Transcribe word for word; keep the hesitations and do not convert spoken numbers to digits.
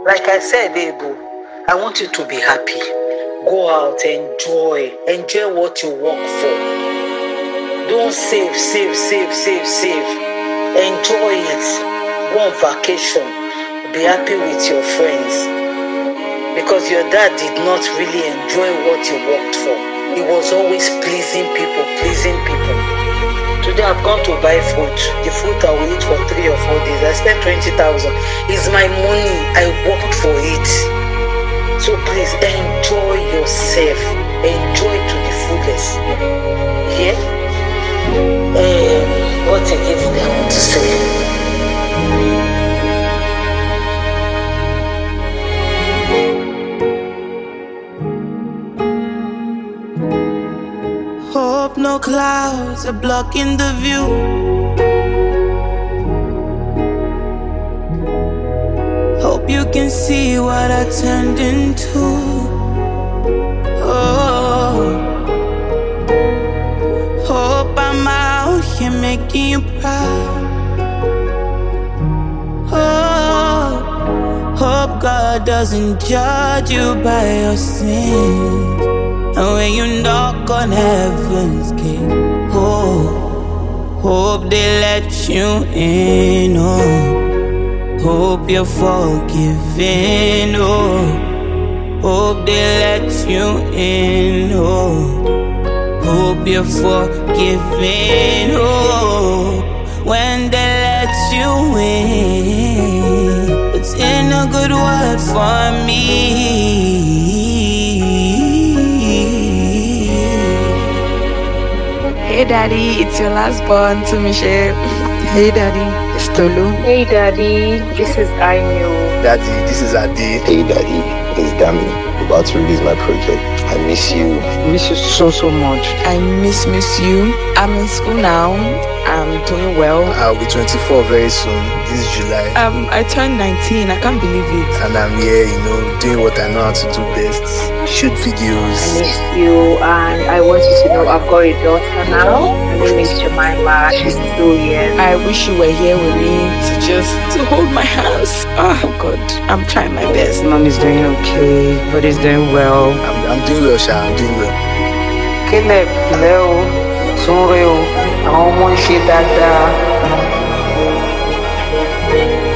Like I said, Ebo, I want you to be happy. Go out, enjoy. Enjoy what you work for. Don't save, save, save, save, save. Enjoy it. Go on vacation. Be happy with your friends. Because your dad did not really enjoy what he worked for. He was always pleasing people, pleasing people. Today I've gone to buy food. The food I will eat for three or four days. I spent twenty thousand. It's my money. I worked for it. So please enjoy yourself. Enjoy to the fullest. Yeah? Um, what again did I want to say? Hope no clouds are blocking the view. Hope you can see what I turned into. Oh, hope I'm out here making you proud. Oh, hope God doesn't judge you by your sins. And when you knock on heaven's gate, oh, hope they let you in, oh, hope you're forgiven, oh, hope they let you in, oh, hope you're forgiven, oh, when they let you in, it's in a good word for me. Hey daddy, it's your last born to Michelle. Hey daddy, it's Tolu. Hey daddy, this is Ainu. Daddy, this is Adi. Hey daddy, it's Dami. About to release my project. I miss you. I miss you so so much. I miss miss you. I'm in school now. I'm doing well. I'll be twenty-four very soon, this July. Um, I turned nineteen, I can't believe it. And I'm here, you know, doing what I know how to do best. Shoot videos. I miss you, and I want you to know I've got a daughter now. Her name is Jemima. She's two years. I wish you were here with me to just to hold my hands. Oh God, I'm trying my best. Mom is doing okay, but is doing well. I'm, I'm doing well, Sha. I'm doing well. Caleb, Leo, Sunreo, àwọn ọmọ ń ṣe dáadáa.